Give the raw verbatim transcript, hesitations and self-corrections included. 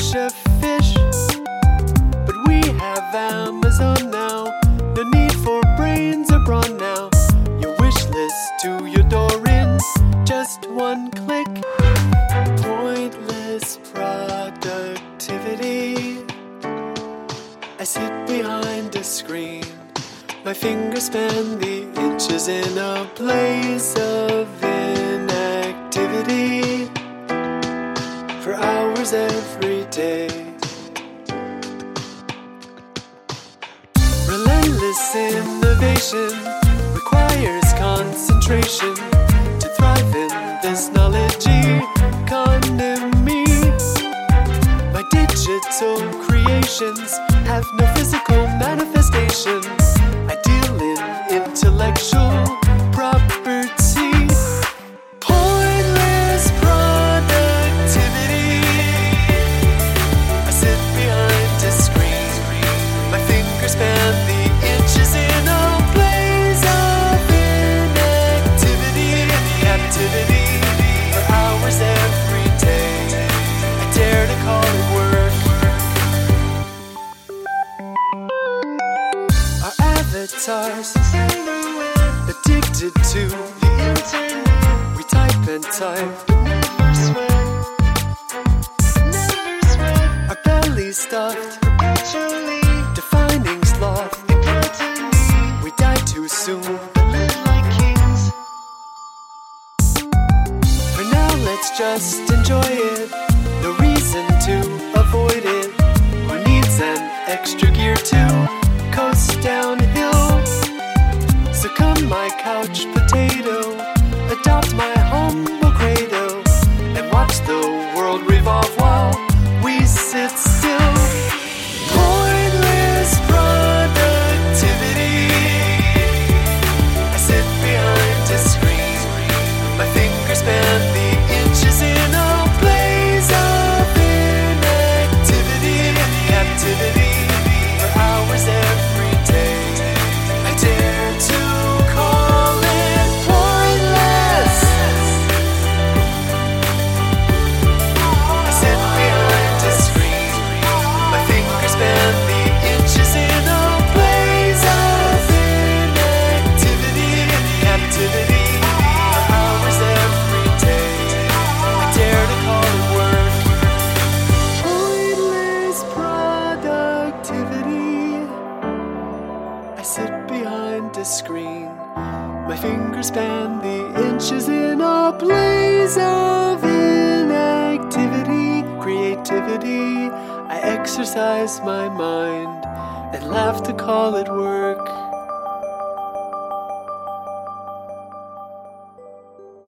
catch a fish. But we have Amazon now, no need for brains or brawn now. Your wish list to your door in just one click. Pointless productivity. I sit behind a screen, my fingers span the inches in a place of inactivity for hours every day. Relentless innovation requires concentration to thrive in this knowledge economy. My digital creations have no physical manifestation. I deal in intellectual property. Pointless productivity. I sit behind a screen, my fingers span the inches in a blaze of inactivity, captivity for hours every day. I dare to call it work. Our avatars addicted to the internet. We type and type, but never sweat, never sweat. Our bellies stuffed, perpetually defining sloth. We die too soon, but live like kings. For now, let's just enjoy it. No reason to avoid it. Who needs an extra gear to coast downhill? Succumb my couch potato, adopt my humble credo, and watch the world revolve while we sit still. Pointless productivity. I sit behind a screen, my fingers span the inches in a blaze of inactivity, captivity for hours every day. I dare to call it pointless. I sit behind a screen, my fingers span the inches in a blaze of inactivity, captivity for hours every day. I dare to call it work. Pointless productivity. I sit behind a screen, my fingers span the inches in a blaze of inactivity, creativity. I exercise my mind and laugh to call it work.